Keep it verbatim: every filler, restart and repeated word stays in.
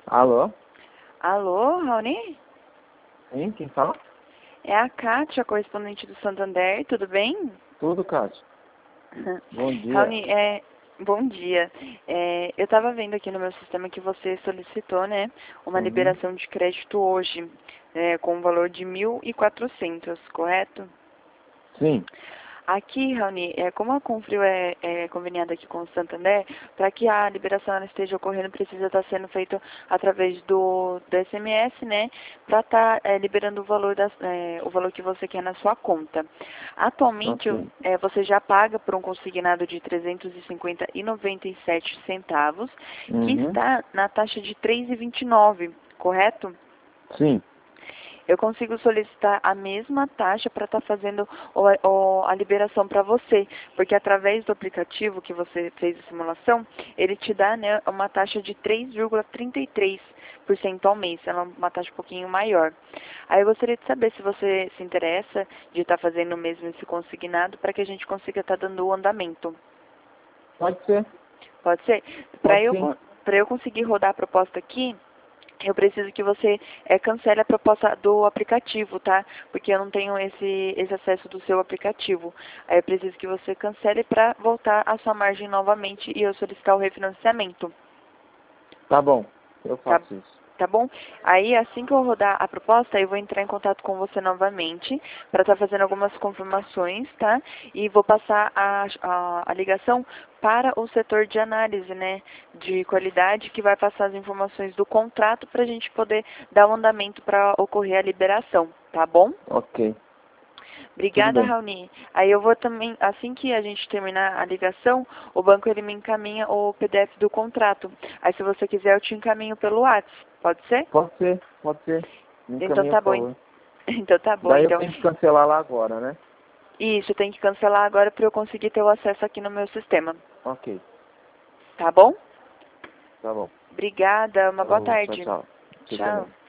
Alô? Alô, Raoni? Sim, quem fala? É a Kátia, correspondente do Santander, tudo bem? Tudo, Cássio. Bom dia. Raoni, é, bom dia. É, eu estava vendo aqui no meu sistema que você solicitou, né, uma Uhum. liberação de crédito hoje, é, com um valor de mil e quatrocentos, correto? Sim. Aqui, Raoni, é, como a Confrio é, é conveniada aqui com o Santander, para que a liberação ela esteja ocorrendo, precisa estar sendo feito através do, do S M S, né? Para estar é, liberando o valor, das, é, o valor que você quer na sua conta. Atualmente, Ok. é, você já paga por um consignado de trezentos e cinquenta reais e noventa e sete centavos, que Uhum. está na taxa de três reais e vinte e nove, correto? Sim. Eu consigo solicitar a mesma taxa para estar fazendo o, o, a liberação para você, porque através do aplicativo que você fez a simulação, ele te dá, né, uma taxa de três vírgula trinta e três por cento ao mês, é uma taxa um pouquinho maior. Aí eu gostaria de saber se você se interessa de estar fazendo mesmo esse consignado para que a gente consiga estar dando o andamento. Pode ser. Pode ser? Para Pode eu, sim. para eu conseguir rodar a proposta aqui, eu preciso que você é, cancele a proposta do aplicativo, tá? Porque eu não tenho esse, esse acesso do seu aplicativo. Aí eu preciso que você cancele para voltar a sua margem novamente e eu solicitar o refinanciamento. Tá bom. Eu Tá, faço isso. tá bom? Aí assim que eu rodar a proposta, eu vou entrar em contato com você novamente para estar fazendo algumas confirmações, tá? E vou passar a, a, a ligação para o setor de análise, né, de qualidade, que vai passar as informações do contrato para a gente poder dar um andamento para ocorrer a liberação, tá bom? Ok. Tudo Obrigada, bem. Raoni. Aí eu vou também, assim que a gente terminar a ligação, o banco ele me encaminha o P D F do contrato. Aí se você quiser eu te encaminho pelo WhatsApp, pode ser? Pode ser. Pode ser. Me Então encaminha, tá por bom. favor. Então tá bom, Daí eu então. tenho que cancelar lá agora, né? Isso, tem que cancelar agora para eu conseguir ter o acesso aqui no meu sistema. Ok. Tá bom? Tá bom. Obrigada, uma boa Falou. Tchau, tarde. tchau. Você também. Tchau.